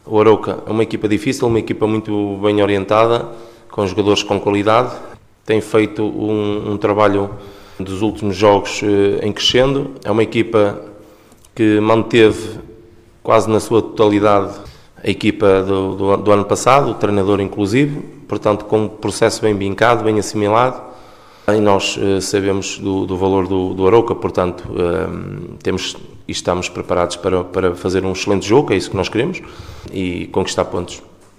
O Arouca é uma equipa difícil, uma equipa muito bem orientada, com jogadores com qualidade. Tem feito um trabalho dos últimos jogos em crescendo. É uma equipa que manteve quase na sua totalidade a equipa do ano passado, o treinador inclusive, portanto com um processo bem vincado, bem assimilado. E nós sabemos do valor do Arouca, portanto temos e estamos preparados para fazer um excelente jogo, é isso que nós queremos, e conquistar pontos.